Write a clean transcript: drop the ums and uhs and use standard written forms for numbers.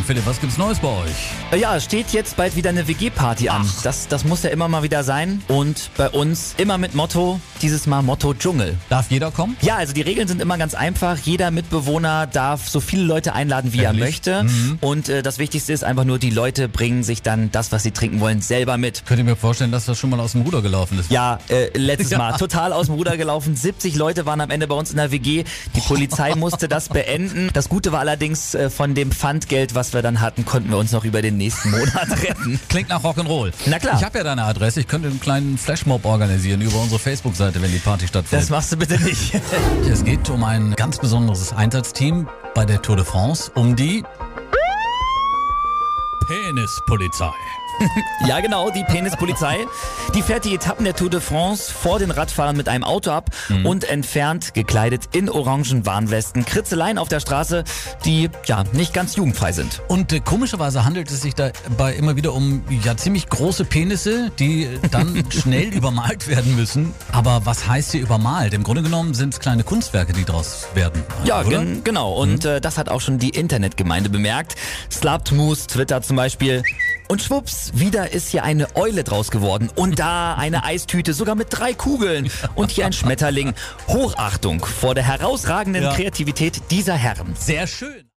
Philipp, was gibt's Neues bei euch? Ja, es steht jetzt bald wieder eine WG-Party an. Das muss ja immer mal wieder sein. Und bei uns immer mit Motto, dieses Mal Motto Dschungel. Darf jeder kommen? Ja, also die Regeln sind immer ganz einfach. Jeder Mitbewohner darf so viele Leute einladen, wie er möchte. Und das Wichtigste ist einfach nur, die Leute bringen sich dann das, was sie trinken wollen, selber mit. Könnt ihr mir vorstellen, dass das schon mal aus dem Ruder gelaufen ist? Ja, letztes Mal total aus dem Ruder gelaufen. 70 Leute waren am Ende bei uns in der WG. Die Polizei musste das beenden. Das Gute war allerdings, von dem Pfandgeld, was wir dann hatten, konnten wir uns noch über den nächsten Monat retten. Klingt nach Rock'n'Roll. Na klar. Ich habe ja deine Adresse. Ich könnte einen kleinen Flashmob organisieren über unsere Facebook-Seite, wenn die Party stattfindet. Das machst du bitte nicht. Es geht um ein ganz besonderes Einsatzteam bei der Tour de France, um die Penispolizei. Ja genau, die Penispolizei. Die fährt die Etappen der Tour de France vor den Radfahrern mit einem Auto ab und entfernt, gekleidet in orangen Warnwesten, Kritzeleien auf der Straße, die ja nicht ganz jugendfrei sind. Und komischerweise handelt es sich dabei immer wieder um ziemlich große Penisse, die dann schnell übermalt werden müssen. Aber was heißt hier übermalt? Im Grunde genommen sind es kleine Kunstwerke, die draus werden. Ja, oder? genau. Und das hat auch schon die Internetgemeinde bemerkt. Slaptmoose, Twitter zum Beispiel. Und schwupps, wieder ist hier eine Eule draus geworden. Und da eine Eistüte, sogar mit 3 Kugeln. Und hier ein Schmetterling. Hochachtung vor der herausragenden Kreativität dieser Herren. Sehr schön.